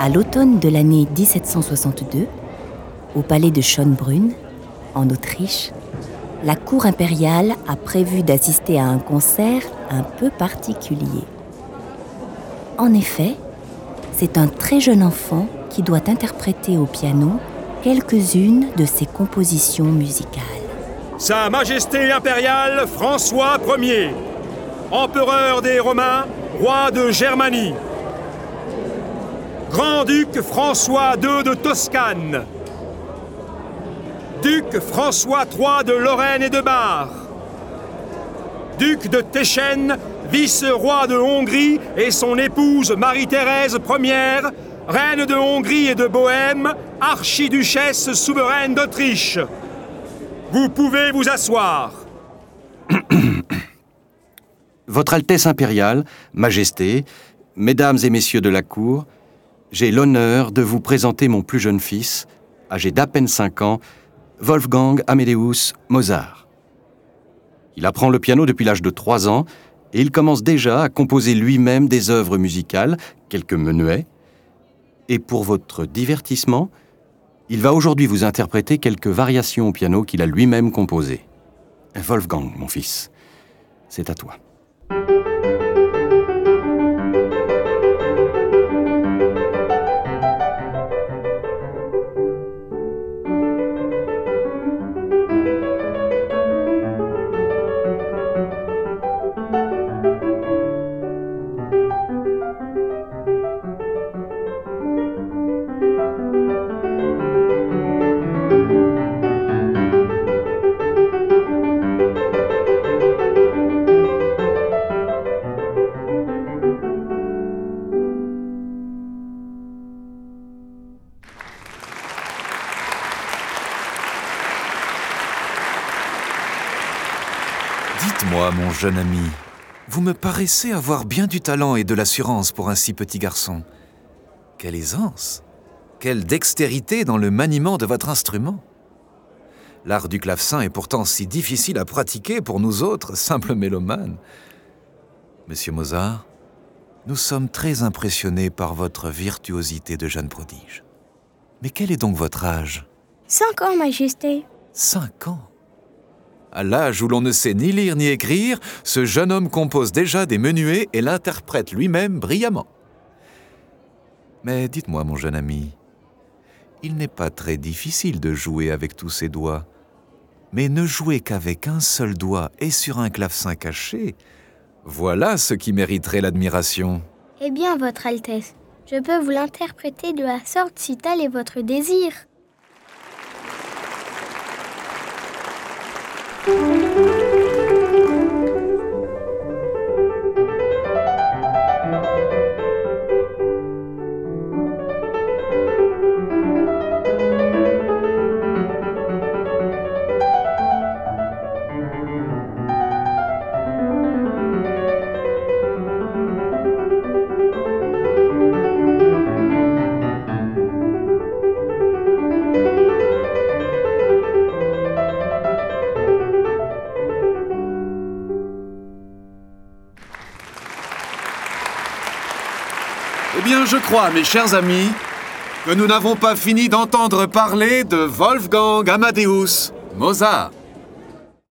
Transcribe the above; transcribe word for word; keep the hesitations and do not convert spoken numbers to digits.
À l'automne de l'année dix-sept cent soixante-deux, au palais de Schönbrunn, en Autriche, la cour impériale a prévu d'assister à un concert un peu particulier. En effet, c'est un très jeune enfant qui doit interpréter au piano quelques-unes de ses compositions musicales. Sa Majesté impériale François Ier, empereur des Romains, roi de Germanie. Grand-duc François deux de Toscane. Duc François trois de Lorraine et de Bar. Duc de Teschen, vice-roi de Hongrie, et son épouse Marie-Thérèse Première, reine de Hongrie et de Bohême, archiduchesse souveraine d'Autriche. Vous pouvez vous asseoir. Votre Altesse impériale, Majesté, Mesdames et Messieurs de la Cour, j'ai l'honneur de vous présenter mon plus jeune fils, âgé d'à peine cinq ans, Wolfgang Amadeus Mozart. Il apprend le piano depuis l'âge de trois ans et il commence déjà à composer lui-même des œuvres musicales, quelques menuets. Et pour votre divertissement, il va aujourd'hui vous interpréter quelques variations au piano qu'il a lui-même composées. Wolfgang, mon fils, c'est à toi. Dites-moi, mon jeune ami, vous me paraissez avoir bien du talent et de l'assurance pour un si petit garçon. Quelle aisance, quelle dextérité dans le maniement de votre instrument. L'art du clavecin est pourtant si difficile à pratiquer pour nous autres, simples mélomanes. Monsieur Mozart, nous sommes très impressionnés par votre virtuosité de jeune prodige. Mais quel est donc votre âge? Cinq ans, Majesté. Cinq ans? À l'âge où l'on ne sait ni lire ni écrire, ce jeune homme compose déjà des menuets et l'interprète lui-même brillamment. Mais dites-moi, mon jeune ami, il n'est pas très difficile de jouer avec tous ses doigts. Mais ne jouer qu'avec un seul doigt et sur un clavecin caché, voilà ce qui mériterait l'admiration. Eh bien, Votre Altesse, je peux vous l'interpréter de la sorte si tel est votre désir. Eh bien, je crois, mes chers amis, que nous n'avons pas fini d'entendre parler de Wolfgang Amadeus Mozart.